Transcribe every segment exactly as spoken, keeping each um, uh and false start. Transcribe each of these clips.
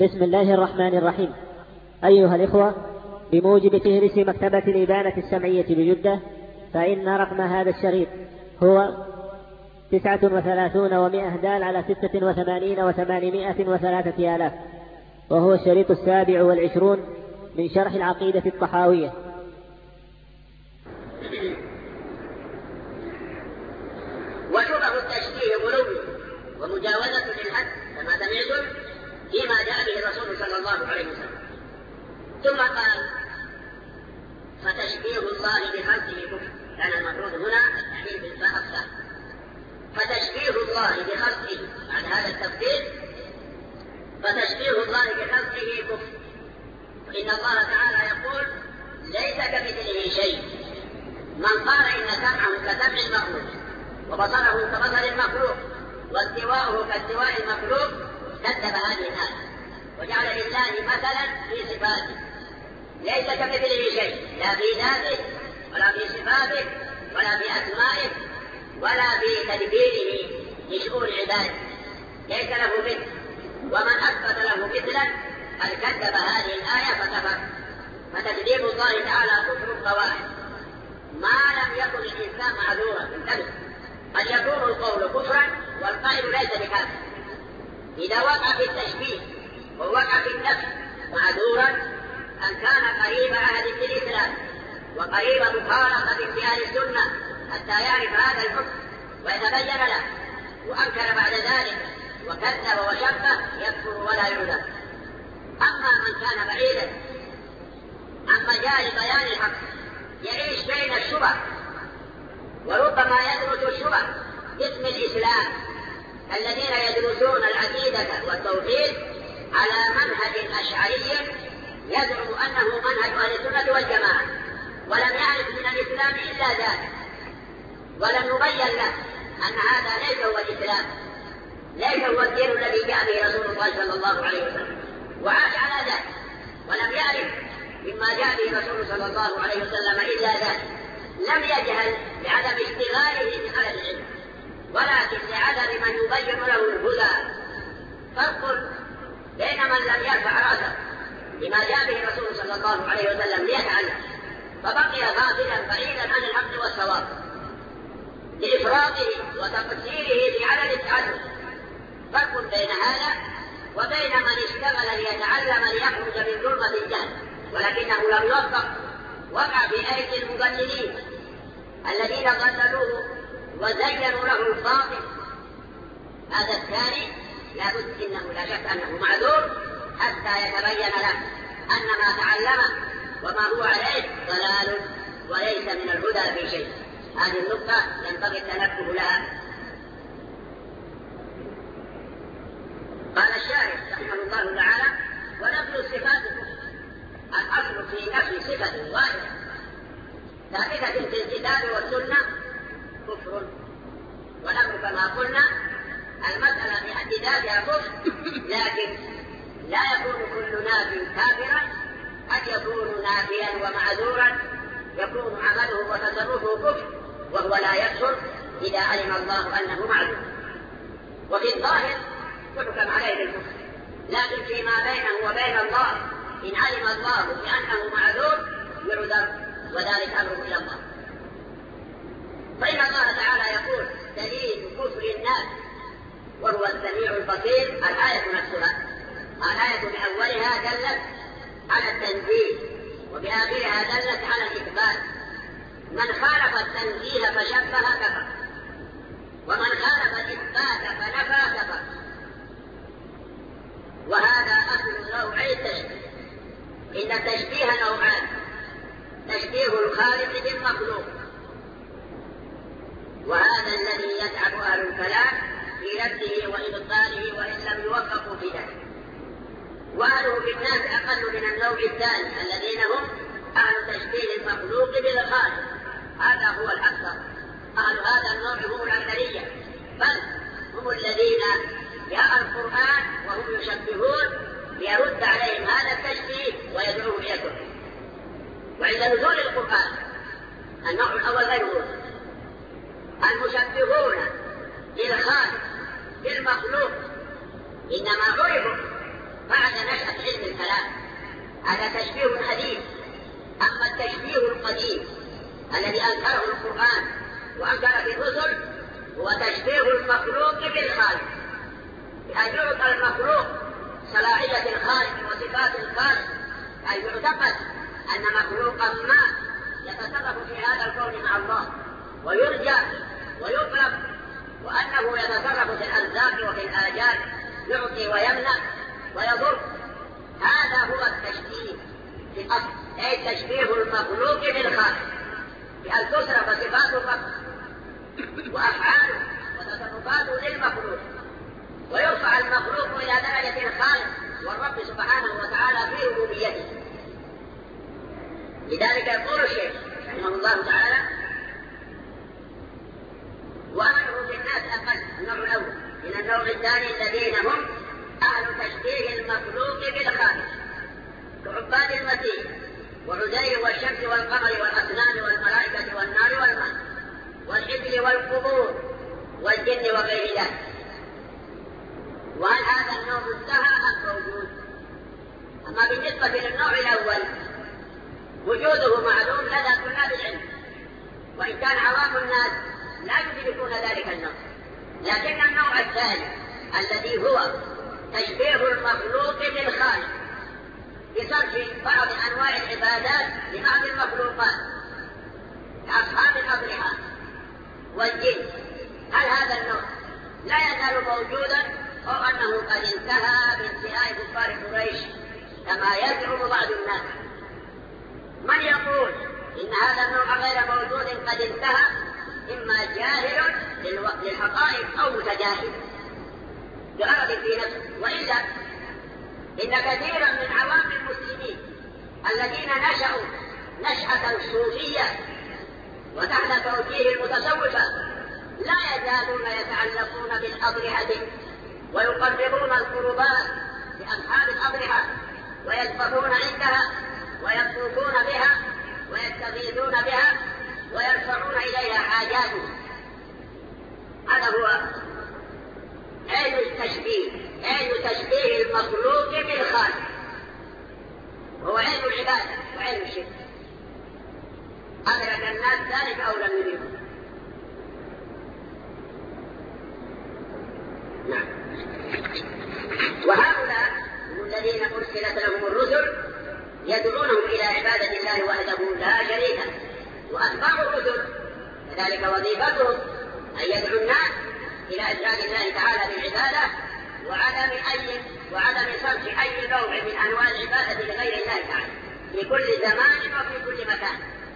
بسم الله الرحمن الرحيم. أيها الإخوة، بموجب فهرس مكتبة الإبانة السمعية بجدة، فإن رقم هذا الشريط هو تسعة وثلاثون ومائة دال على ستة وثمانين وثمانمائة وثلاثة آلاف، وهو الشريط السابع والعشرون من شرح العقيدة الطحاوية. وشبه التشبيه غلو ومجاوزة للحد كما سمعتم فيما جاء به الرسول صلى الله عليه وسلم. ثم قال: فتشبيه الله بخلقه كفر. كان المفروض هنا التعليل بالفاء الصح. فتشبيه الله بخلقه بعد هذا التفصيل، فتشبيه الله بخلقه كفر، فإن الله تعالى يقول: ليس كمثله شيء. من قال إن سمعه كسمع المخلوق وبصره كبصر المخلوق واستواءه كاستواء المخلوق كذب هذه الآية وجعل لله مثلا في صفاته. ليس كمثله شيء، لا في ذاته ولا في صفاته ولا في أسمائه ولا في تدبيره لشؤون عباده، ليس له مثل. ومن أثبت له مثلا قد كذب هذه الآية فكفر. فتكذيب الله تعالى كفر القواعد ما لم يكن الإنسان معذورا. انتبه، قد يكون القول كفرا والقائل ليس بكافر. إذا وقع في التشبيه ووقع في النفي معذورا أن كان قريب عهد بالإسلام وقريب مخالطة في أهل السنة حتى يعرف هذا الحكم ويتبين له، وأنكر بعد ذلك وكذب وشبه يكفر ولا يعذر. أما من كان بعيدا عن مجال بيان الحق يعيش بين الشبه وربما يدرس الشبه باسم الإسلام، الذين يدرسون العقيدة والتوحيد على منهج أشعري يزعم أنه منهج أهل السنة والجماعة، ولم يعرف من الإسلام إلا ذلك، ولم يبين له أن هذا ليس هو الإسلام، ليس هو الدين الذي جاء به رسول الله صلى الله عليه وسلم، وعاش على ذلك ولم يعرف مما جاء به رسول صلى الله عليه وسلم إلا ذلك. لم يجهل لعدم اشتغاله بطلب العلم، ولكن لعدم من يبين له الهدى. فرق بين من لم يرفع راسه لما جاء به الرسول صلى الله عليه وسلم ليتعلم فبقي غافلا بعيدا عن الحق والصواب لإفراطه وتقصيره في عدم التعلم. فرق بين هذا وبين من اشتغل ليتعلم ليخرج من ظلمة الجهل ولكنه لم يوفق، وقع في أيدي المضللين الذين ضللوه وزينوا له الباطل. هذا الثاني لابد إنه لا شك أنه معذور حتى يتبين له أن ما تعلمه وما هو عليه ضلال وليس من الهدى في شيء. هذه النقطة ينبغي التنبه لها. قال الشارح رحمه الله تعالى: ونفي الصفات الأصل في نفي صفة واحدة ثابتة في الكتاب والسنة كفر، ونحن كما قلنا المسألة في حد ذاتها كفر، لكن لا يكون كل ناف كافرا، قد يكون نافيا ومعذورا يكون عمله وتصرفه كفر وهو لا يكفر إذا علم الله أنه معذور. وفي الظاهر يحكم عليه بالكفر، لكن فيما بينه وبين الله إن علم الله بأنه معذور يعذر، وذلك أمره إلى الله. فإن الله تعالى يقول: دليل كفر الناس وهو السميع البصير. الآية نفسها، الآية بأولها دلت على التنزيه وبآخرها دلت على الإثبات. من خالف التنزيه فشبه كفر، ومن خالف الإثبات فنفى كفر. وهذا أصل نوعي التشبيه. إن التشبيه نوعان: تشبيه الخالق بالمخلوق، وهذا الذي يتعب أهل الكلام في نفسه وإبطاله وإن لم يوفقوا في ذلك. وأهله في الناس أقل من النوع الثاني الذين هم أهل تشبيه المخلوق بالخالق، هذا هو الأكثر. أهل هذا النوع هم الأكثرية، بل هم الذين جاء القرآن وهم يشبهون ليرد عليهم هذا التشبيه ويدعوهم إلى الكفر. وعند نزول القرآن النوع الأول غيره، المشبهون للخالق بالمخلوق إنما عرفوا بعد نشأة علم الكلام. هذا تشبيه حديث. أما التشبيه القديم الذي أنكره القرآن وأنكر في الرسل هو تشبيه المخلوق بالخالق، بأن يعطى المخلوق صلاحية الخالق وصفات الخالق، أن يعتقد أن مخلوقا ما يتصرف في هذا الكون مع الله ويرجى ويطلب، وأنه يتصرف في الأرزاق وفي الآجال، يعطي ويمنع ويضر. هذا هو التشبيه في الأصل، أي تشبيه المخلوق بالخالق، بأن تصرف صفات الرب وأفعاله وتصرفاته للمخلوق، ويرفع المخلوق إلى درجة الخالق والرب سبحانه وتعالى في ربوبيته. لذلك يقول الشيخ رحمه الله تعالى: وأمره في الناس أقل، النوع الأول. من النوع الثاني الذين هم أهل تشبيه المخلوق بالخالق، كعباد المسيح وعزير والشمس والقمر والأصنام والملائكة والنار والماء والحبل والقبور والجن وغير ذلك. وهل هذا النوع انتهى أم موجود؟ أما بالنسبة للنوع الأول وجوده معلوم لدى طلاب العلم، وإن كان عوام الناس لا يدركون ذلك النوع. لكن النوع الثاني الذي هو تشبيه المخلوق بالخالق بصرف بعض أنواع العبادات لبعض المخلوقات كأصحاب الأضرحة والجن، هل هذا النوع لا يزال موجودا أو أنه قد انتهى بانتهاء كفار قريش كما يزعم بعض الناس؟ من يقول إن هذا النوع غير موجود قد انتهى، إما جاهل للحقائق أو متجاهل بغرض في نفسه. وإلا إن كثيرا من عوام المسلمين الذين نشأوا نشأة صوفية وتحت توجيه المتصوفة لا يزالون يتعلقون بالأضرحة ويقربون القربات لأصحاب الأضرحة ويذبحون عندها ويطوفون بها ويستغيثون بها ويرفعون إليها حاجاتهم. هذا هو علم التشبيه، علم تشبيه المخلوق بالخالق، هو علم العبادة وعلم الشرك. أدرك الناس ذلك أو لم يدركوا؟ نعم. وهؤلاء الذين أرسلت لهم الرسل يدعونهم إلى عبادة الله وحده لا شريك له، وأتباع الرسل كذلك وظيفتهم أن يدعو الناس إلى إفراد الله تعالى بالعبادة وعدم أي وعدم صرف أي نوع من أنواع العبادة لغير الله تعالى في كل زمان وفي كل مكان.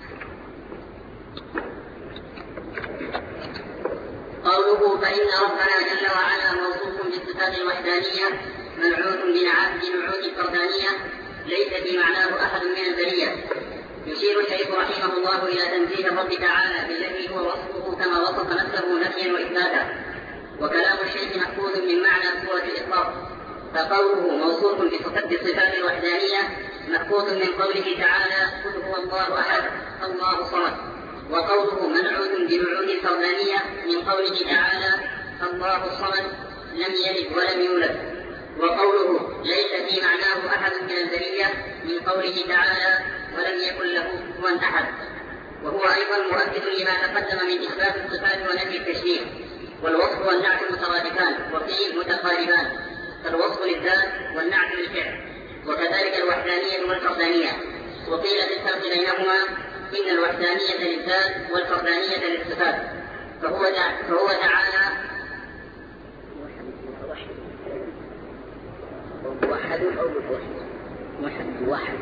قوله فإن ربنا جل وعلا موصوف بالصفات الوحدانية منعوت بنعوت الفردانية ليس في معناه أحد من البرية. يشير الشيخ رحمه الله إلى تنزيه الرب تعالى بالذي هو وصفه كما وصف نفسه نفيا وإثباتا، وكلام الشيخ مأخوذ من معنى سورة الإطلاق، فقوله موصوف بالصفات الوحدانية مأخوذ من قوله تعالى قل هو الله أحد الله الصمد، وقوله منعوت بنعوت الفردانية من قوله تعالى الله الصمد لم يلد ولم يولد، وقوله ليس في معناه أحد من البرية من قوله تعالى ولم يكن له كفوا أحد، وهو أيضا مؤكد لما تقدم من إثبات الصفات ونفي التشبيه. والوصف والنعت مترادفان وقيل متقاربان، فالوصف للذات والنعت للفعل، وكذلك الوحدانية والفردانية. وقيل في الفرق بينهما إن الوحدانية للذات والفردانية للصفات، فهو فهو تعالى موحد أو متوحد واحد،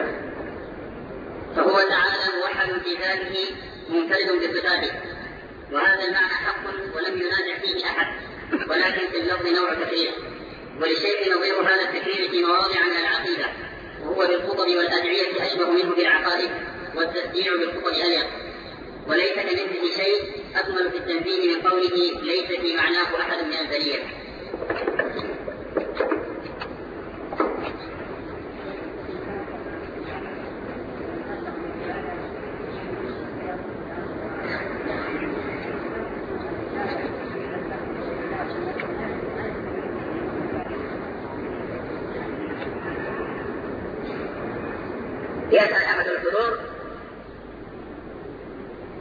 فهو تعالى موحد في ذاته منفرد بصفاته، وهذا المعنى حق ولم ينازع فيه أحد، ولكن في اللفظ نوع تكرير، وللشيء نظير هذا التكرير في مواضع من العقيدة، وهو بالخطب والأدعية أشبه منه بالعقائد، والتسبيح بالخطب أليق، وليس كمثله شيء أكمل في التنزيه من قوله ليس في معناه أحد من البرية.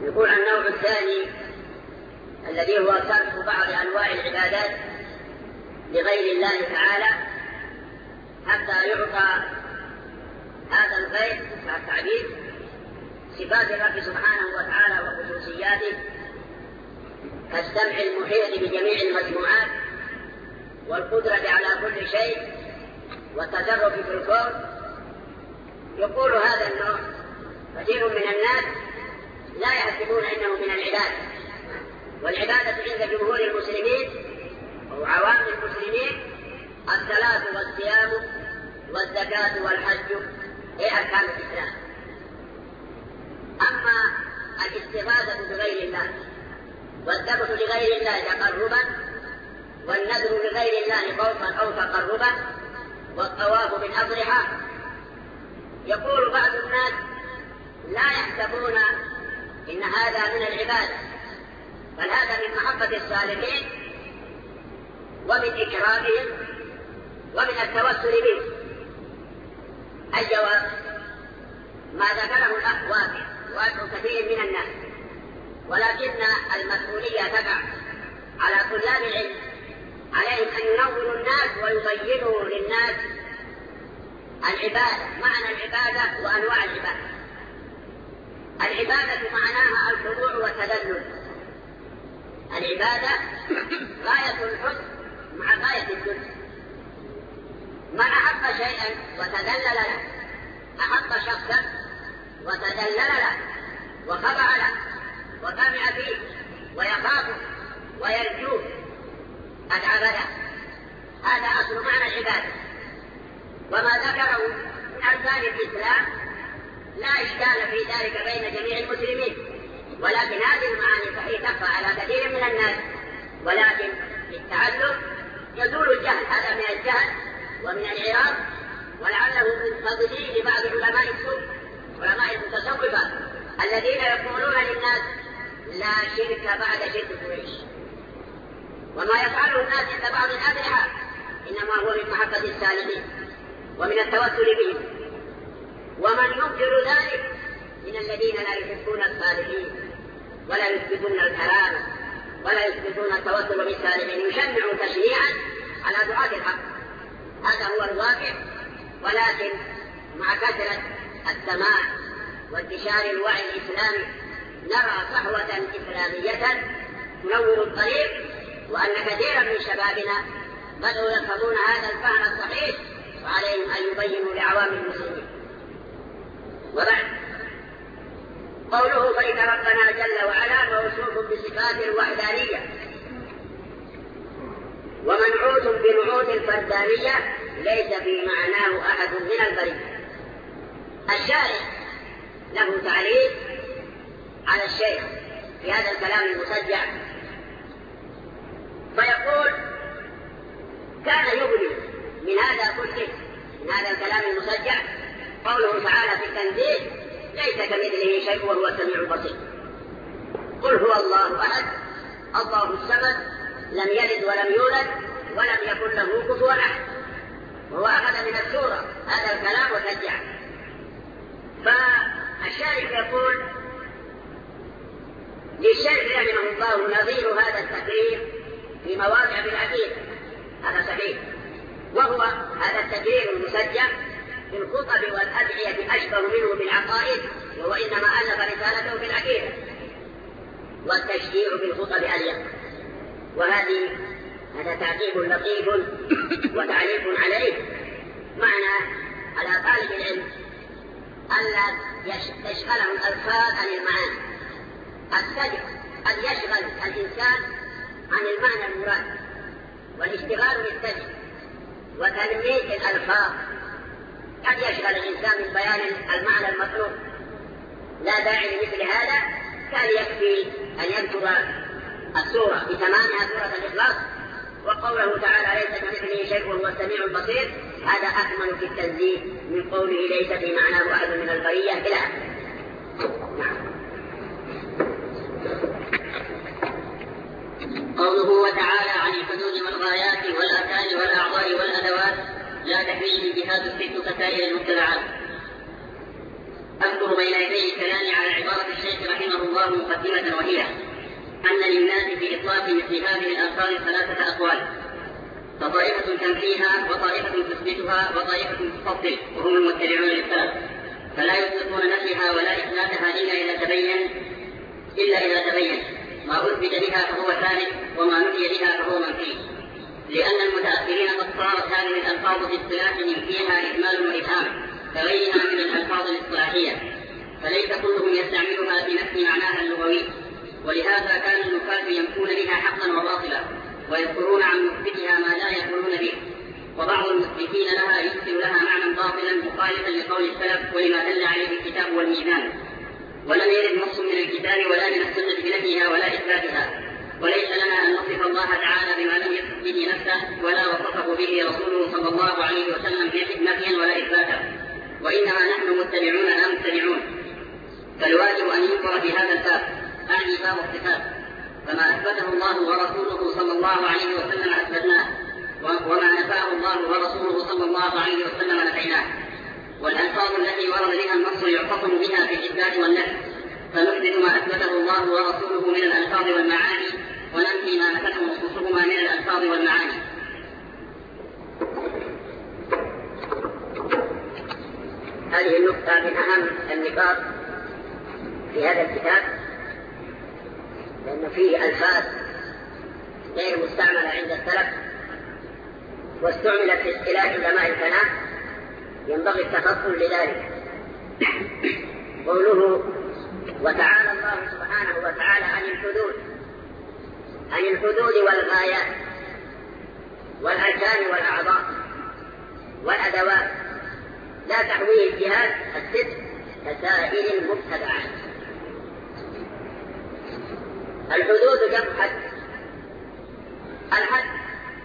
يقول النوع الثاني الذي هو صرف بعض أنواع العبادات لغير الله تعالى حتى يعطى هذا الغير مع التعبير صفات الرب سبحانه وتعالى وخصوصياته كالسمع المحيط بجميع المسموعات والقدرة على كل شيء والتصرف في الكون. يقول هذا النوع كثير من الناس لا يحسبون انه من العبادة، والعبادة عند جمهور المسلمين وعوام المسلمين الصلاة والصيام والزكاة والحج هي أركان الإسلام. أما الاستغاثة بغير الله والذبح لغير الله تقربا والنذر لغير الله خوفا أو تقربا والطواف بالأضرحة، يقول بعض الناس لا يحسبون إن هذا من العبادة، بل هذا من محبة الصالحين ومن إكرامهم ومن التوسل بهم. الجواب ما ذكره الأخ واقع وأدعو كثير من الناس، ولكن المسؤولية تقع على طلاب العلم، عليهم أن ينوروا الناس ويبينوا للناس العبادة، معنى العبادة وأنواع العبادة. العبادة معناها الخضوع والتذلل. العبادة غاية الحب مع غاية الذل. من أحب شيئا وتذلل له، أحب شخصا وتذلل له وخضع له وطمع فيه ويخافه ويرجوه قد عبده، هذا أصل معنى العبادة. وما ذكره من أركان الإسلام لا إشكال في ذلك بين جميع المسلمين، ولكن هذه المعاني صحيح تخفى على كثير من الناس، ولكن للتعلم يزول الجهل، هذا من الجهل ومن العراق، ولعله من فضله لبعض علماء السوء علماء المتصوفة الذين يقولون للناس لا شرك بعد شرك قريش، وما يفعله الناس عند بعض الأضرحة إنما هو من محبة السالمين ومن التوسل بهم. ومن ينكر ذلك من الذين لا يحبون الصالحين ولا يثبتون الكرامة ولا يثبتون التوسل بالسالمين، يشنع تشنيعا على دعاة الحق. هذا هو الواقع، ولكن مع كثرة السماع وانتشار الوعي الإسلامي نرى صحوة إسلامية تنور الطريق، وأن كثيرا من شبابنا بدأوا يفهمون هذا الفهم الصحيح، وعليهم أن يبينوا لعوام المسلمين. وبعد قوله فإن ربنا جل وعلا موصوف بصفات الوحدانية ومنعوت بنعوت الفردانية ليس في معناه أحد من البرية. الشارع له تعليق على الشيخ في هذا الكلام المسجع، فيقول كان يبني من هذا كله من هذا الكلام المسجع قوله تعالى في التنزيل ليس كمثله شيء وهو السميع البصير. قل هو الله أحد الله الصمد لم يلد ولم يولد ولم يكن له كفوا أحد، وهو أخذ من السورة هذا الكلام وسجعه. فالشارح يقول للشيخ رحمه الله نظير هذا التقرير في مواضع بالعقيدة، هذا صحيح، وهو هذا التقرير المسجع في الخطب والأدعية أشبه منه بالعقائد، وهو إنما ألف رسالته في العقيدة، والتشجيع في الخطب أليق. وهذه هذا تعقيب لطيف وتعليق عليه، معنى على طالب العلم ألا تشغله الألفاظ عن المعاني. السجع أن يشغل الإنسان عن المعنى المراد، والاشتغال بالسجع وتنمية الألفاظ قد يشغل الإنسان من بيان المعنى المطلوب. لا داعي لمثل هذا، كان يكفي أن يذكر السورة بتمامها سورة الإخلاص، وقوله تعالى ليس كمثله شيء وهو السميع البصير، هذا أكمل في التنزيه من قوله ليس في معناه أحد من البرية إلى نعم. قوله وتعالى عن الحدود والغايات والآثار والأعضاء والأدوات لا تحويه الجهاد الست كسائر المبتدعات. أذكر بين يدي الكلام على عبارة الشيخ رحمه الله الله مقدمة وهي أن للناس في إطلاق مثل هذه الألفاظ ثلاثة أقوال، فطائفة تنفيها وطائفة تثبتها وطائفة تفضل وهم المتبعون للسلف، فلا يطلقون نفيها ولا إثباتها إلا إذا تبين إلا إذا تبين ما أثبت بها فهو ثابت وما نفي بها فهو منفي، لأن المتأخرين قد صارت هذه الألفاظ في اصطلاحهم فيها إجمال وإبهام كغيرها من الألفاظ الاصطلاحية، فليس كلهم يستعملها في نفي معناها اللغوي، ولهذا كان النفاة ينفون بها حقا وباطلا ويذكرون عن مثبتها ما لا يقولون به، وبعض المثبتين لها يمثل لها معنى باطلا مخالفا لقول السلف ولما دل عليه الكتاب والميزان، ولم يرد نص من الكتاب ولا من السنة بنفيها ولا إثباتها، وليس لنا أن نصف الله تعالى بما لم يصف به نفسه ولا وصفه به رسوله صلى الله عليه وسلم نفيا ولا إثباتا، وإنما نحن متبعون لا متبعون، فالواجب أن ينظر في هذا الباب أعني باب الصفات، فما أثبته الله ورسوله صلى الله عليه وسلم أثبتناه، وما نفاه الله ورسوله صلى الله عليه وسلم نفيناه، والألفاظ التي ورد بها النص يعتصم بها في الإثبات والنفي، فنثبت ما أثبته الله ورسوله من الألفاظ والمعاني وننفي ما نفته نصوصهما من الألفاظ والمعاني. هذه النقطة من أهم النقاط في هذا الكتاب، لأن فيه ألفاظ غير مستعملة عند السلف واستعملت في اصطلاح علماء الكلام، ينبغي التفصل لذلك. قوله وتعالى الله سبحانه وتعالى عن الحدود عن الحدود والغايات والأركان والأعضاء والأدوات لا تحويه الجهاد الست كسائر المبتدعات. الحدود جمع حد. الحد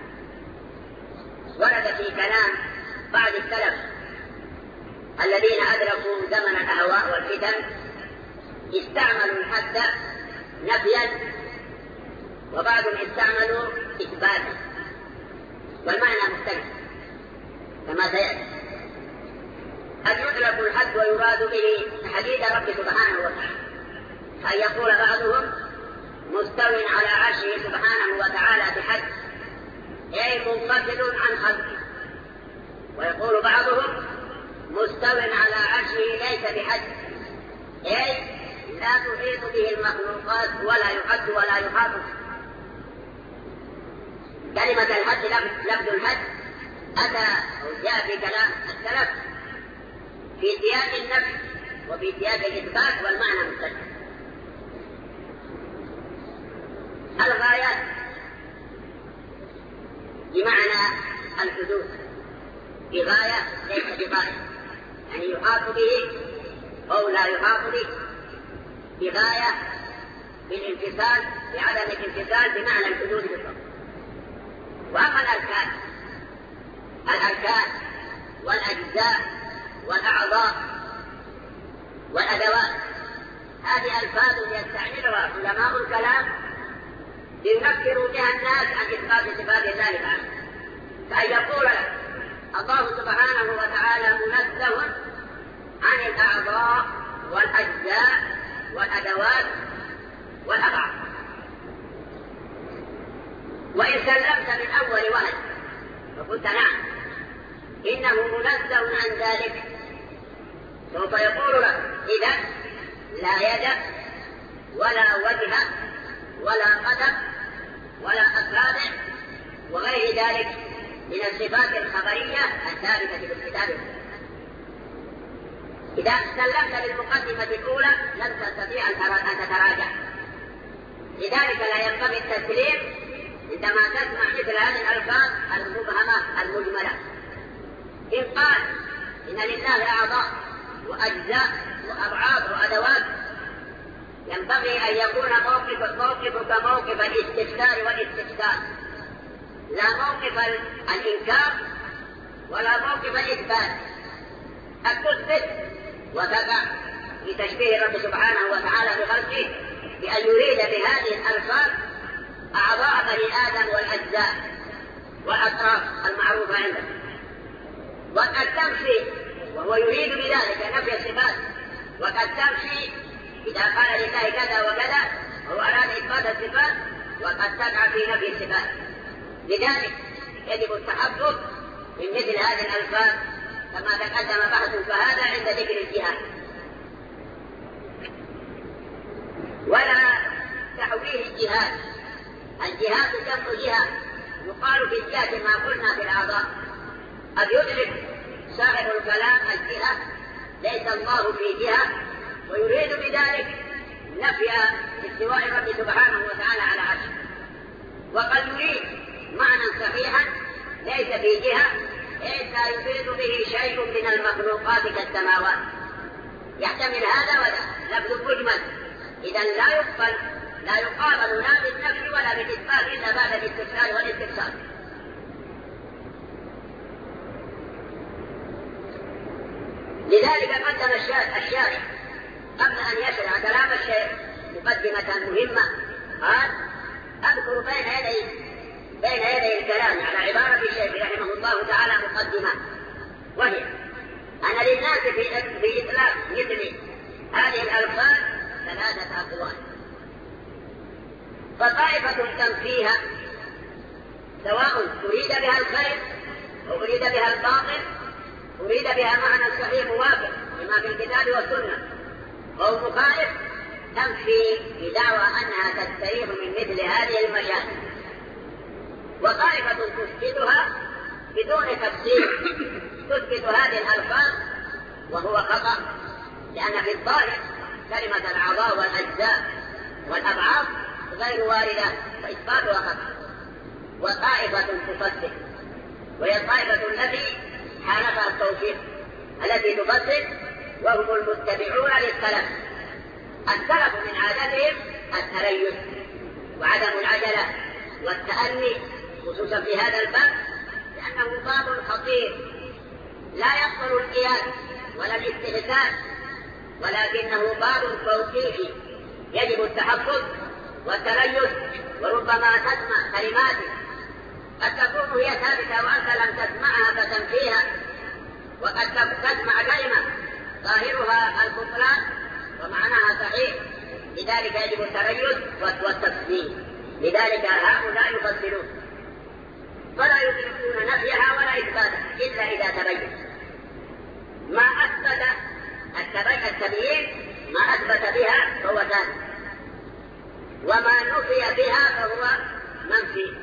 ورد في كلام بعض السلف الذين أدركوا زمن الأهواء والفتن، استعملوا الحد نفيا وبعضهم استعملوا إثباتا، والمعنى مختلف كما سيأتي. قد يطلق الحد ويراد به حديد رب سبحانه وتعالى، أن يقول بعضهم مستو على عرشه سبحانه وتعالى بحد، أي منفصل عن خلقه، ويقول بعضهم مستو على عرشه ليس بحد، أي لا تحيط به المخلوقات ولا يحد ولا يحاط. كلمة الحد لفظ الحد أتى أو جاء في كلام السلف في سياق النفي وفي سياق الإثبات، والمعنى مختلف. الغايات بمعنى الحدود، بغاية ليس بغاية، يعني يحاط به أو لا يحاط به، بغاية بالانفصال بعدم الانفصال بمعنى الحدود بالضبط. وأما الأركان الأركان والأجزاء والأعضاء والأدوات، هذه ألفاظ يستعملها علماء الكلام لينفروا بها الناس عن إثبات صفات ذلك عنه، فأن يقول لك الله سبحانه وتعالى منزه عن الأعضاء والأجزاء والأدوات والأفعال، وإن سلمت من أول وهج فقلت نعم إنه منزه عن ذلك، سوف يقول لك إذا لا يد ولا وجه ولا قدم ولا أصابع وغير ذلك من الصفات الخبرية الثابتة بالكتاب. إذا سلمت بالمقدمة الأولى لن تستطيع أن تتراجع، لذلك لا ينبغي التسليم عندما تسمع مثل هذه الألفاظ المبهمة المجملة. إن قال إن لله أعضاء وأجزاء وأبعاد وأدوات، ينبغي أن يكون موقف موقفك موقف الاستفسار والاستفسار، لا موقف الإنكار ولا موقف الإثبات. أتثبت وتقع لتشبيه الرب سبحانه وتعالى بخلقه بأن يريد بهذه الألفاظ أعضاء بني آدم والأجزاء والأطراف المعروفة عنده، وقد تمشي وهو يريد بذلك نفي الصفات، وقد تمشي إذا قال لله كذا وكذا هو أراد إثبات الصفات وقد تقع في نفي الصفات. لذلك يجب التحقق من مثل هذه الألفاظ كما تقدم بحث فهذا عند ذكر الجهات. ولا تحويه الجهات. الجهات جمع جهة، يقال في الجهة ما قلنا في الأعضاء. قد يدرك صاحب الكلام الجهة ليس الله في جهة ويريد بذلك نفي استواء الرب سبحانه وتعالى على عرشه، وقد يريد معنى صحيحا ليس في جهة إذ لا يفيد به شيء من المخلوقات كالسماوات. يحتمل هذا ولا لفظ مجمل، إذا لا يقبل لا يقابل لا بالنفي ولا بالإثبات إلا بعد الاستفسار والاستفسار. لذلك قدم الشارع قبل أن يشرع كلام الشيخ مقدمة مهمة، قال: أذكر بين يدي بين يدي الكلام على عبارة الشيخ رحمه الله تعالى مقدمة، وهي أن للناس في في إطلاق مثل هذه الألفاظ ثلاثة أقوال. فطائفة تنفيها سواء أريد بها الخير أو أريد بها الباطل، أريد بها معنى صحيح موافق لما في الكتاب والسنة، أو مخالف تنفي بدعوى أنها تستريح من مثل هذه المشاكل. وطائفة تثبتها بدون تفسير، تثبت هذه الألفاظ وهو خطأ، لأن في الظاهر كلمة الأعضاء والأجزاء والأبعاد غير واردة فإثباتها خطأ. وطائفة تفسر، وهي الطائفة التي حالفها التوفيق التي تفسر وهم المتبعون للسلف. السلف من عادتهم التريث وعدم العجلة والتأني، خصوصا في هذا الباب لأنه باب خطير لا يقبل القياس ولا الاستهزاء، ولكنه باب توقيفي يجب التحفظ والتريث. وربما تسمع كلمات قد تكون هي ثابتة وأنت لم تسمعها فتنفيها، وقد تسمع كلمة ظاهرها البطلان ومعناها صحيح. لذلك يجب التريث والتفصيل. لذلك هؤلاء يفصلون فلا يدركون نفيها ولا إثباتها إلا إذا تبين ما أثبت التبيين، ما أثبت بها فهو ثابت، وما نفي بها فهو منفي.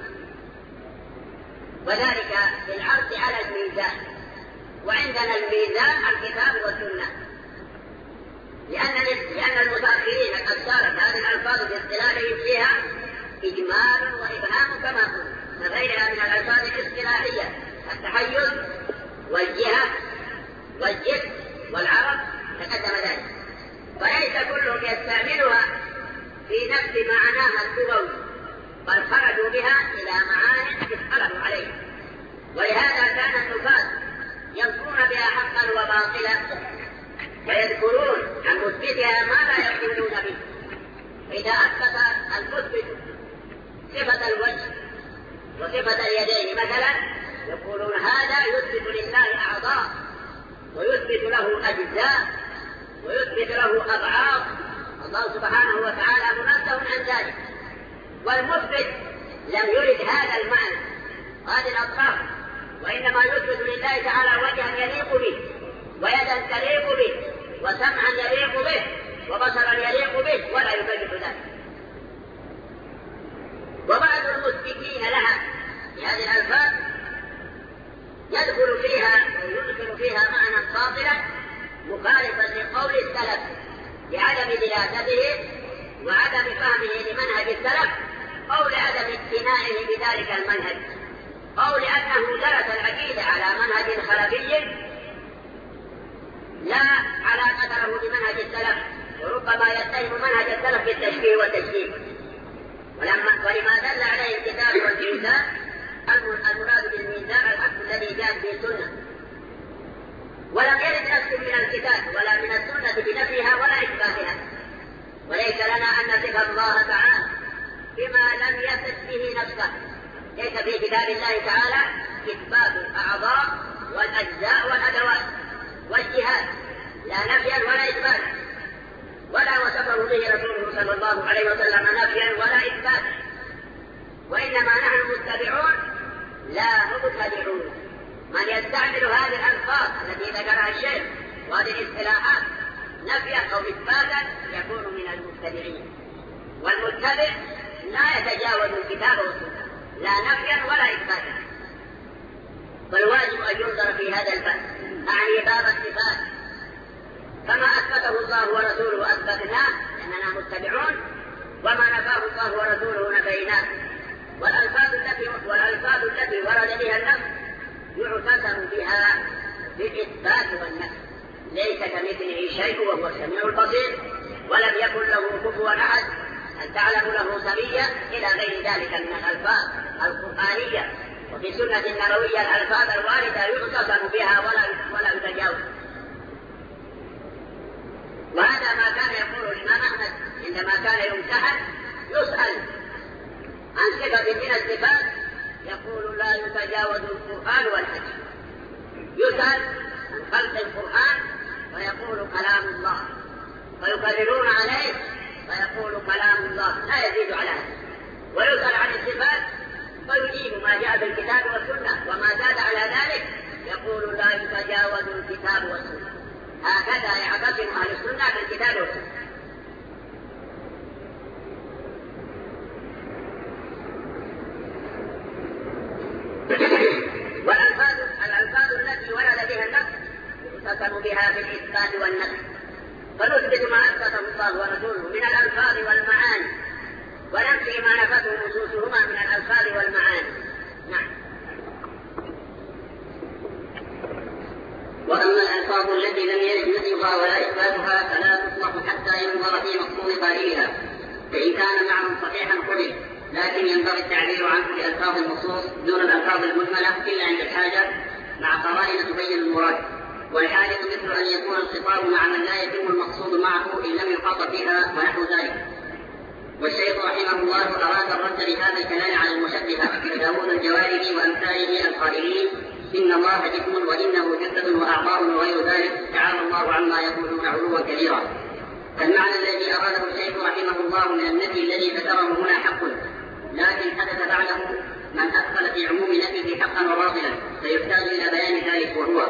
وذلك بالعرض على الميزان، وعندنا الميزان الكتاب والسنة، لأن لأن المتأخرين قد صارت هذه الألفاظ باصطلاحهم فيها إجمال وإبهام كما قلنا، غيرها من الألفاظ الاصطلاحية التحيز والجهة والجسم والعرض تقدم ذلك، وليس كلهم يستعملها في نفس معناها اللغوي، بل خرجوا بها إلى معاني اختلفوا عليها. ولهذا كان النفاة يذكرون بها حقا وباطلا، ويذكرون عن مثبتها ما لا يقولون به. إذا أثبت المثبت صفة الوجه وصفة اليدين مثلا يقولون هذا يثبت لله أعضاء ويثبت له أجزاء ويثبت له أبعاد، الله سبحانه وتعالى منزه عن ذلك. والمثبت لم يرد هذا المعنى هذه الأطراف، وإنما يثبت لله تعالى وجها يليق به ويدا تليق به وسمعا يليق به وبصرا يليق به ولا يكلف ذلك. وبعض المثبتين لها في هذه الألفاظ يدخل فيها ويدخل فيها معنى باطلا مخالفا لقول السلف لعدم دراسته وعدم فهمه لمنهج السلف، أو لعدم اقتناعه بذلك المنهج، أو لأنه درس العقيدة على منهج خلفي لا علاقة له بمنهج السلف، وربما يتهم منهج السلف بالتشبيه والتشبيه. ولما ولما دل عليه الكتاب والميزان المراد بالميزان الحق الذي جاء به السنة، ولم يرد نص من الكتاب ولا من السنة بنفيها ولا إثباتها. وليس لنا أن نصف الله تعالى بما لم يصف به نفسه. ليس في كتاب الله تعالى إثبات الأعضاء والأجزاء والأدوات والجهات لا نفيا ولا إثباتا، ولا وصفه به رسوله صلى الله عليه وسلم نفيا ولا إثباتا، وإنما نحن متبعون لا مبتدعون. من يستعمل هذه الألفاظ التي ذكرها الشيخ وهذه الاصطلاحات نفيا أو إثباتا يكون من المبتدعين، والمتبع لا يتجاوز الكتاب والسنة لا نفيا ولا إثباتا. فالواجب أن ينظر في هذا الباب، أعني باب الصفات، فما أثبته الله ورسوله أثبتناه لأننا متبعون، وما نفاه الله ورسوله نفيناه. والألفاظ التي والألفاظ التي ورد بها النص يعتزم بها بالإثبات والنفي، ليس كمثله شيء وهو السميع البصير، ولم يكن له كفوا أحد، هل تعلم له سميا إلى غير ذلك من الألفاظ القرآنية وفي السنة النبوية الألفاظ الواردة يعتصم بها ولا ولا يتجاوز. وهذا ما كان يقول الإمام أحمد عندما كان يمتحن يسأل عن صفة من الصفات يقول لا يتجاوز القرآن والحديث. يسأل عن خلق القرآن ويقول كلام الله، ويكررون عليه فيقول كلام الله لا يزيد على هذا. ويسأل عن الصفات فيجيب ما جاء بالكتاب والسنة، وما زاد على ذلك يقول لا يتجاوز الكتاب والسنة. هكذا يعتصم أهل السنة بالكتاب والسنة. والألفاظ الألفاظ التي ورد بها النص يعتصم بها بالإثبات والنفي، فنثبت ما أثبته الله ورسوله من الألفاظ والمعاني، وننفي ما نفته نصوصهما من الألفاظ والمعاني. نعم. وأما الألفاظ التي لم يرد نفيها ولا إثباتها فلا تطلق حتى ينظر في مقصود قائلها، فإن كان معنى صحيحا قبل، لكن ينبغي التعبير عنه بألفاظ النصوص دون الألفاظ المجملة إلا عند الحاجة مع قرائن تبين المراد. والحاجة مثل أن يكون الخطاب مع من لا يتم المقصود معه إن لم يخاطب بها ونحو ذلك. والشيخ رحمه الله أراد الرد لهذا الكلام على المشبهة كداود الجواري وأمثاله القائلين إن الله جسم وإنه جسد وأعضاء وغير ذلك، تعالى الله عما يقولون علوا كبيرا. فالمعنى الذي أراده الشيخ رحمه الله من النفي الذي ذكره هنا حق، لكن حدث بعده من أدخل في عموم نفيه حقا وباطلا، فيحتاج إلى بيان ذلك، وهو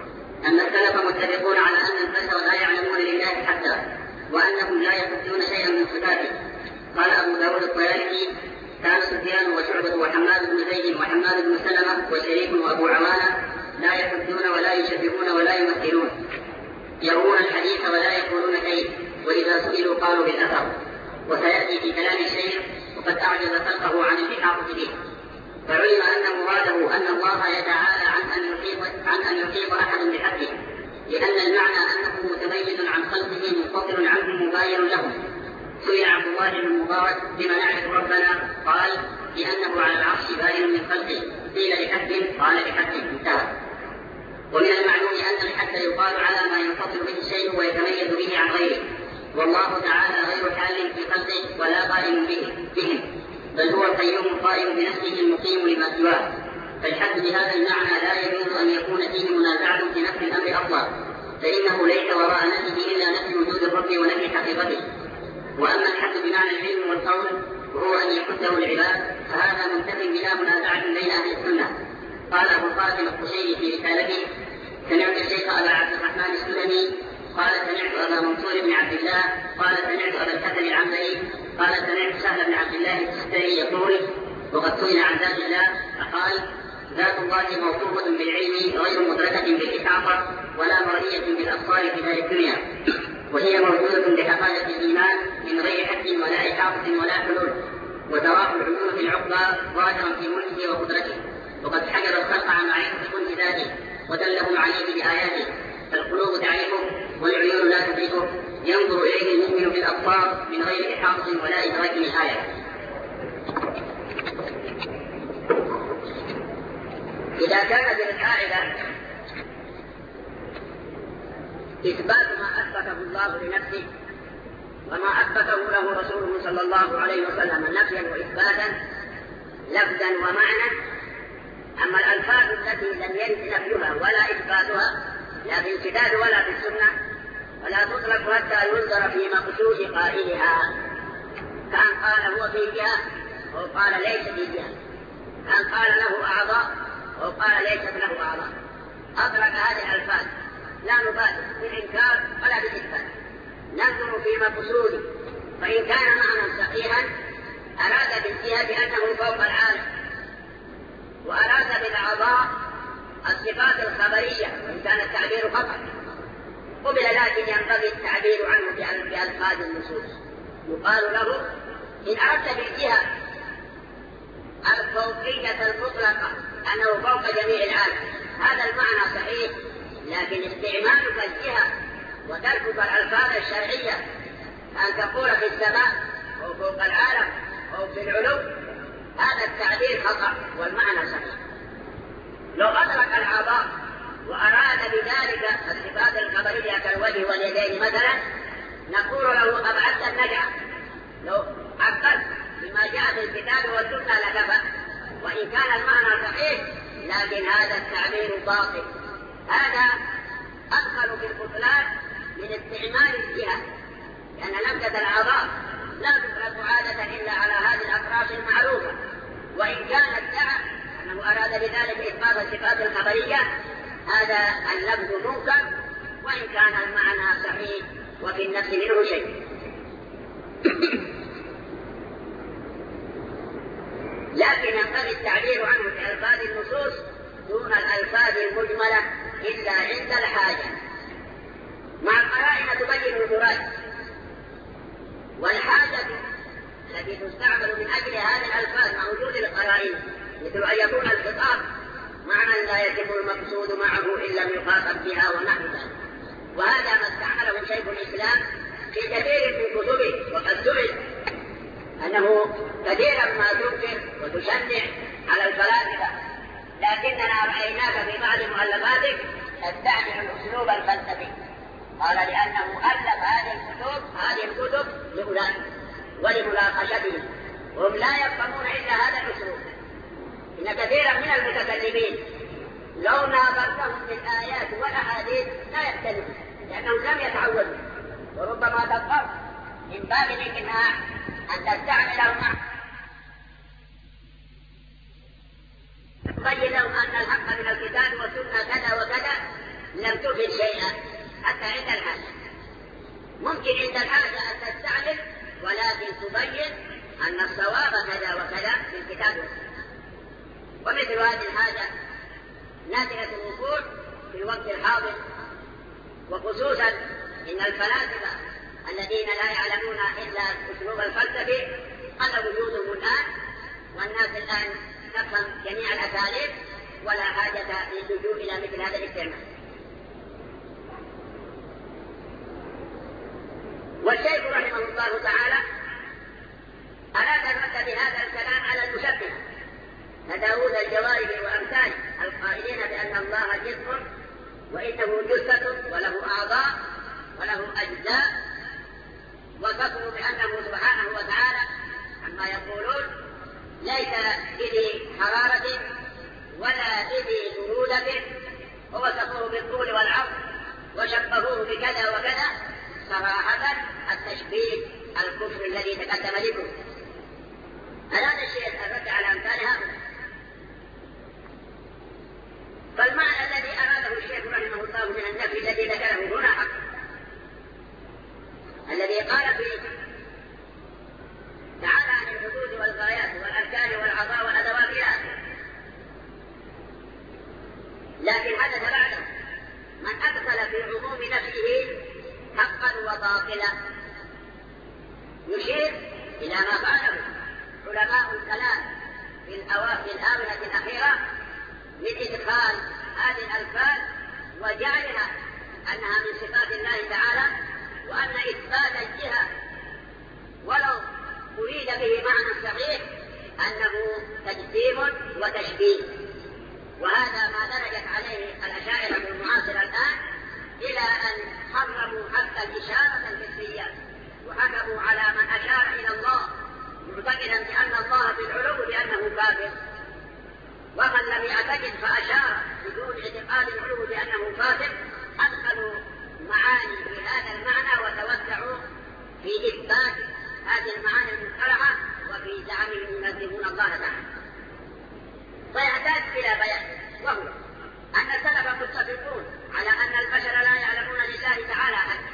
أن السلف متفقون على أن البشر لا يعلمون لله حتى، وأنهم لا يثبتون شيئا من صفاته. قال أبو داود الطيالسي كان سفيان وشعبة وحماد بن زيد وحماد بن سلمة وشريك وأبو عوانة لا يحدون ولا يشبهون ولا يمثلون، يروون الحديث ولا يقولون شيء، وإذا سئلوا قالوا بالأثر. وسيأتي في كلام الشيخ وقد أعجز خلقه عن الإحاطة به، فعلم أن مراده أن الله يتعالى عن أن يحيط عن أن يحيط أحد بحقه، لأن المعنى أنه متميز عن خلقه منفصل عنهم مباين لهم. سئل عبد الله بن المبارك بما نعرف ربنا؟ قال لأنه على العرش باين من خلقه. قيل لحد؟ قال لحد، انتهى. ومن المعلوم أن الحد يقال على ما ينفصل به الشيء ويتميز به عن غيره، والله تعالى غير حال في خلقه ولا قائم به بهم، بل هو القيوم القائم بنفسه المقيم لما سواه. فالحد بهذا المعنى لا يجوز أن يكون فيه منازعة في نفس الأمر أصلا، فإنه ليس وراء نفسه إلا نفي وجود الرب ونفي حقيقته. وأما الحد بمعنى العلم والقول وهو أن يحده العباد فهذا منتف بلا منازعة بين أهل السنة. قال أبو القاسم القشيري في رسالته: سمعت الشيخ أبا عبد الرحمن السلمي قال سمعت أبا منصور بن عبد الله قال سمعت أبا الحسن العنبري قال سمعت سهل بن عبد الله السستري يقول: وقد سئل عن ذات الله فقال: ذات الله موصوفة بالعلم غير مدركة بالإحاطة ولا مرئية بالأبصار في دار الدنيا، وهي موجودة بحقائق الإيمان من غير حد ولا إحاطة ولا حلول، وتراه العيون في العقبى ظاهرا في ملكه وقدرته، وقد حجر الخلق عن معرفة كل ذاته ودلهم عليه بآياته، فالقلوب تعرفه والعيون لا تدركه، ينظر إليه المؤمن بالأبصار من غير إحاطة ولا إدراك نهاية. إذا كانت القاعدة إثبات ما أثبته الله لنفسه وما أثبته له رسوله صلى الله عليه وسلم نفيا وإثباتا لفظا ومعنى، أما الألفاظ التي لم يرد نفيها ولا إثباتها لا في الكتاب ولا في السنة ولا تطلق حتى ينظر في مقصود قائلها، كان قال هو في جهة أو قال ليس في جهة، كان قال له أعضاء أو قال ليست له أعضاء. أطلق هذه الألفاظ لا نبالغ بالإنكار ولا بالإثبات، ننظر في مقصوده، فإن كان معنى صحيحا أراد بالجهة بأنه فوق العالم، وأراد بالأعضاء الصفات الخبرية وإن كان التعبير خطأ قبل، لكن ينبغي التعبير عنه بألفاظ النصوص. يقال له إن أردت بالجهة الفوقية المطلقة أنه فوق جميع العالم هذا المعنى صحيح، لكن استعمالك الجهة وتركك الألفاظ الشرعية أن تقول في السماء أو فوق العالم أو في العلو هذا التعبير خطأ والمعنى صحيح. لو أدرك الأعضاء وأراد بذلك الصفات الخبرية كالوجه واليدين مثلا نقول له أبعدت النجع، لو عقلت بما جاء في الكتاب والسنة لكفى، وإن كان المعنى صحيح لكن هذا التعبير باطل. هذا أدخل في البطلان من استعمال الجهة، لأن لمسة الأعضاء لا تطلق عادة إلا على هذه الأطراف المعروفة، وإن كان ادعى أنه أراد بذلك إثبات الصفات الخبرية هذا اللفظ منكر، وإن كان المعنى صحيح وفي النفس منه شيء. لكن ينبغي التعبير عنه بألفاظ النصوص دون الألفاظ المجملة إلا عند الحاجة، مع القرائن تبين المراد، والحاجة التي تستعمل من أجل هذه الألفاظ مع وجود القرائن، مثل أن يكون الخطاب معنى لا يتم المقصود معه إن لم يخاطب بها ونحو ذلك. وهذا ما استعمله شيخ الإسلام في كثير من كتبه، وقد سئل أنه كثيرا ما تنكر وتشنع على الفلاسفة، لكننا رأيناك في بعض مؤلفاتك تستعمل الأسلوب الفلسفي. قال لأنه ألف هذه الكتب هذه الكتب لأولئك ولمناقشتهم، وهم لا يفهمون إلا هذا الأسلوب. إن كثيرا من المتكلمين لو ناظرتهم في الآيات والأحاديث لا يختلفون، لأنهم لم يتعودوا، وربما تضطر من باب الإقناع أن تستعملهم تبين لهم أن الحق من الكتاب والسنة كذا وكذا لم تفد شيئا حتى عند الحاجة. ممكن عند الحاجة أن تستعمل ولكن تبين أن الصواب كذا وكذا في الكتاب والسنة. ومثل هذه الحاجة نادرة الوقوع في الوقت الحاضر، وخصوصا إن الفلاسفة الذين لا يعلمون إلا الأسلوب الفلسفي قل وجودهم الآن، والناس الآن تفهم جميع الأساليب ولا حاجة للجوء إلى مثل هذا الاستعمال. والشيخ رحمه الله تعالى أراد الرد بهذا الكلام على المشبهة كداود الجواري وأمثاله القائلين بأن الله جسم وإنه جثة وله أعضاء وله أجزاء، وصفوا بأنه سبحانه وتعالى عما يقولون ليس بذي حرارة ولا بذي برودة، ووصفوه بالطول والعرض وشبهوه بكذا وكذا. صراحة التشبيه الكفر الذي تقدم لكم. هذا الشيء الرد على أمثال هؤلاء. فالمعنى الذي أراده الشيخ رحمه الله من النفي الذي ذكره هنا حق، الذي قال فيه تعالى عن الحدود والغايات والأركان والأعضاء والأدوات إلى آخره. لكن حدث بعده من أدخل في عموم نفسه حقا وباطلا، يشير إلى ما فعله علماء الكلام في الآونة الأخيرة من إدخال هذه الألفاظ وجعلها أنها من صفات الله تعالى، وأن إثبات الجهة ولو أريد به معنى صحيح أنه تجسيم وتشبيه. وهذا ما درجت عليه الأشاعرة المعاصرة الآن إلى أن حرموا حتى الإشارة الحسية، وحكموا على من أشار إلى الله معتقدا بأن الله في العلو بأنه كافر، ومن لم يعتقد فأشار بدون اعتقاد العلو بأنه فاسق أدخلوا معاني في هذا المعنى وتوسعوا في إثبات هذه المعاني المصطلحة وفي زعمهم ينزهون الله تعالى. فيحتاج إلى بيان، وهو أن السلف متفقون على أن البشر لا يعلمون لله تعالى حقا،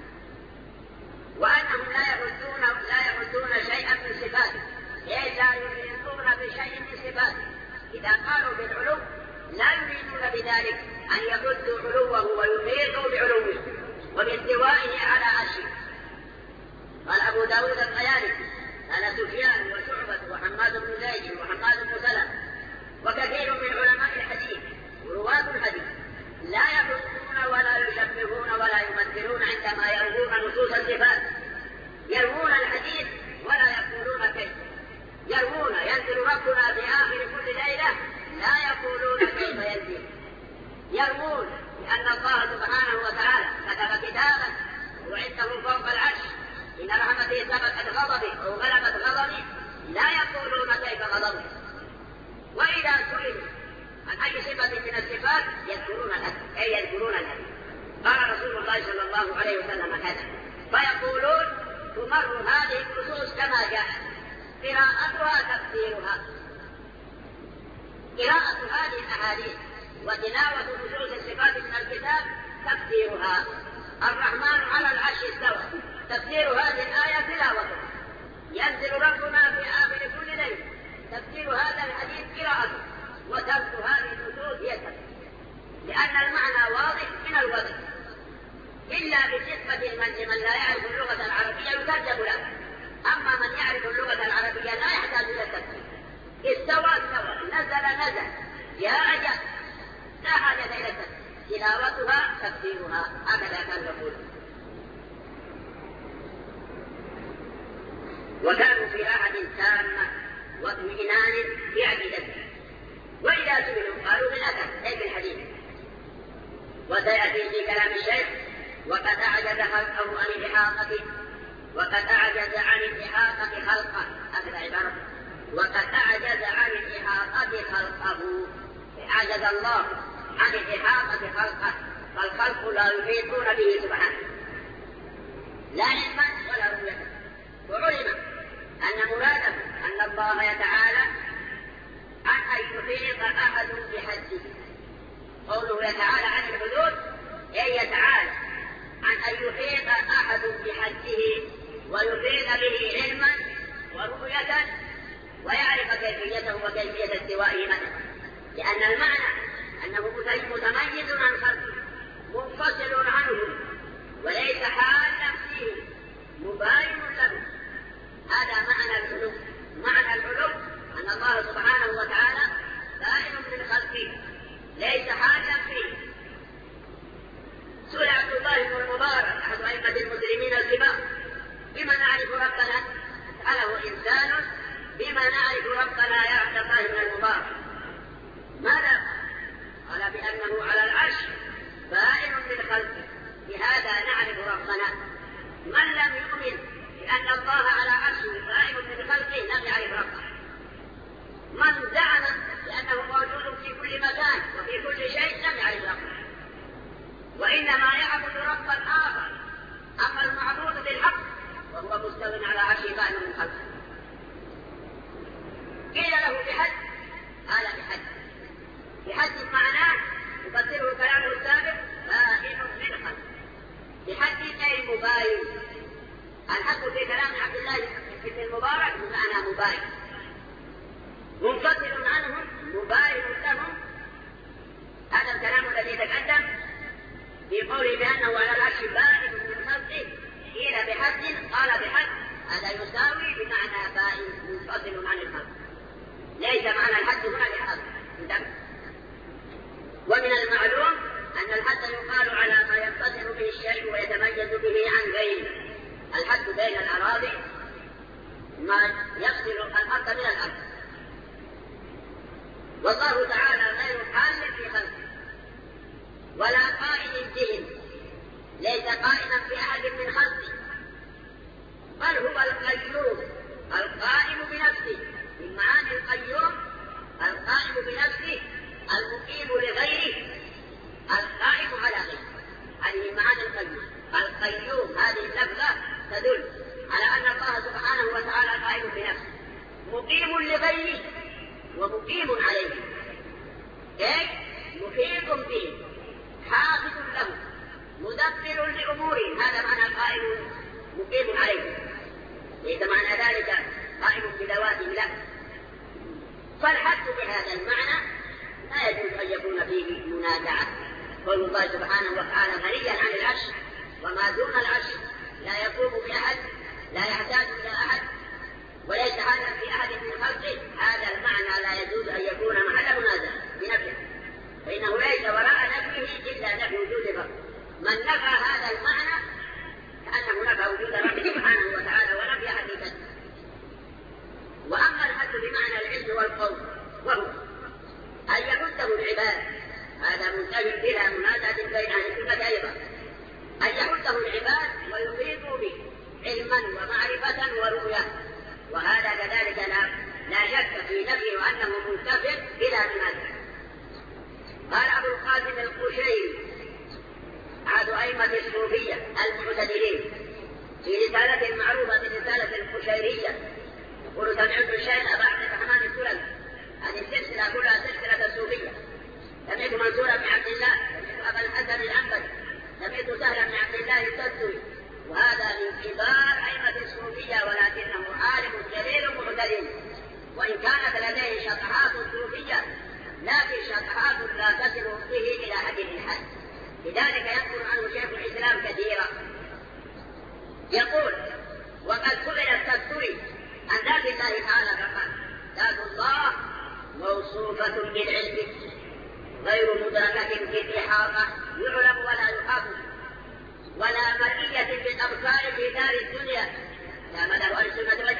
وأنهم لا يردون لا يردون شيئا من صفاته، إيه لا يريدون بشيء من صفاته. إذا قالوا بالعلو لا يريدون بذلك أن يردوا علوه ويحيطوا بعلوه وباستوائه على عرشه. قال أبو داود الطيالسي قال سفيان وشعبة وحماد بن زيد وحماد بن سلمة وكثير من علماء الحديث ورواة الحديث لا يردون ولا يشبهون ولا يمثلون عندما يروون نصوص الصفات. يروون الحديث ولا يقولون كيف، يروون ينزل ربنا في آخر كل ليلة لا يقولون كيف ينزل، يروون لأن الله سبحانه وتعالى كتب كتابا وعنده فوق العرش إن رحمته سبقت غضبه أو غلبت غضبه، لا يقولون كيف غضبه. وإذا سئلوا عن أي صفة من الصفات يذكرون الأثر، أي يذكرون الأثر. قال رسول الله صلى الله عليه وسلم كذا، فيقولون تمر هذه النصوص كما جاءت، قراءتها تفسيرها. قراءة هذه الأحاديث وتلاوة نصوص الصفات من الكتاب تفسيرها. الرحمن على العرش استوى، تفسير هذه الآية تلاوته. ينزل ربنا في آخر كل ليلة، تفسير هذا الحديث قراءته. وترك هذه النصوص يسر، لأن المعنى واضح من الوضع، إلا بصفة من من لا يعرف اللغة العربية يكذب له. أما من يعرف اللغة العربية لا يحتاج إلى التفسير. استوى استوى، نزل نزل، جاء جاء، لا حاجة إلى التفسير. تلاوتها تفسيرها، هكذا كان يقول. وكانوا في أحد تامة واطمئنان في عقيدته، وإذا سئلوا قالوا بالأثر أي بالحديث. وسيأتي في كلام الشيخ وقد أعجز خلقه عن الإحاطة وقد أعجز عن الإحاطة خلقه، هذه عبارة، وقد أعجز عن الإحاطة خلقه، أعجز الله عن الإحاطة خلقه، فالخلق لا يحيطون به سبحانه لا علما ولا رؤية. وعلم أن مراده أن الله يتعالى عن أن يحيط أحد بحده. قوله يتعالى عن الحدود أي يتعالى عن أن يحيط أحد بحده ويحيط به علما ورؤية ويعرف كيفيته وكيفية استوائه مثلا، لأن المعنى أنه متميز عن خلقه منفصل عنه وليس حالا فيه مباين له. هذا معنى العلو. معنى العلو أن الله سبحانه وتعالى بائن من خلقه ليس حالا فيه. سئل عبد الله بن المبارك أحد أئمة المسلمين الكبار بما نعرف ربنا؟ سأله إنسان بما نعرف ربنا يا عبد الله بن المبارك؟ ماذا؟ قال بأنه على العرش بائن من خلقه، بهذا نعرف ربنا. من لم يؤمن بأن الله على عرشه بائن من خلقه لم يعرف ربه. من زعم بأنه موجود في كل مكان وفي كل شيء لم يعرف ربه، وإنما يعبد ربا آخر. أما المعبود بالحق وهو مستو على عرشه بائن من خلقه. قيل له بحد، قال بحد. بحد معناه يفسره كلامه السابق بائن من خلقه، بحد أي مباين. الحق في كلام عبد الله بن المبارك بمعنى مباين، منفصل عنهم مباين لهم. هذا الكلام الذي تقدم في قوله بأنه على العرش بائن من خلقه قيل بحد، قال بحد، هذا يساوي بمعنى بائن منفصل عن الخلق، ليس معنى الحد هنا لحد. ومن المعلوم أن الحد يقال على ما ينفصل به الشيء ويتميز به عن غيره. الحد بين الأراضي ما يفصل الأرض من الأرض، والله تعالى غير حال في خلقه ولا قائم بهم، ليس قائما في أحد من خلقه، بل هو القيوم القائم بنفسه. من معاني القيوم القائم بنفسه، المقيم لغيره، القائم على غيره. هذه معاني القيوم. مقيم لغيره ومقيم عليه، أي محيط به حافظ له مدبر لأموره. هذا معنى قائم مقيم عليه، ليس معنى ذلك قائم بذواته، لا. فالحد بهذا المعنى لا يجوز أن يكون فيه منازعة. قول الله سبحانه وتعالى غنيا عن العرش وما دون العرش لا يقوم بأحد، لا يحتاج إلى أحد، وليس هذا في أحد من خلقه. هذا المعنى لا يجوز أن يكون محل منازعة بنفسه، فإنه ليس وراء نفيه إلا نفي وجود الرب. من نفى هذا المعنى كأنه نفى وجود الرب سبحانه وتعالى ونفي حقيقته. وأما الحد بمعنى العلم والقول وهو أن يحده العباد، هذا منتهي بلا منازعة بين أهل السنة أيضا، أن يحده العباد ويحيطوا به علما ومعرفة ورؤية، وهذا كذلك لا, لا شك في نفيه أنه منتفع بلا منازعة. قال أبو القاسم القشيري أحد أئمة الصوفية المعتدلين في رسالة معروفة برسالة القشيرية، يقول سمعت الشيخ أبا عبد الرحمن السلمي، هذه السلسلة كلها سلسلة الصوفية. سمعت منصور بن عبد الله، سمعت أبا الحسن العنبري، سمعت سهل بن عبد الله التستري، وهذا من كبار أئمة الصوفية، ولكنه عالم جليل معتدل، وإن كانت لديه شطحات صوفية لكن شطحات لا تصل به إلى حد الحد. لذلك يذكر عنه شيخ الإسلام كثيرا، يقول: وقد سئل التستري عن ذات الله تعالى فقال: ذات الله موصوفة بالعلم غير مدركة بالإحاطة، يعلم ولا يحاط، ولا مرئية بالأبصار في دار الدنيا، لا مذهب أهل السنة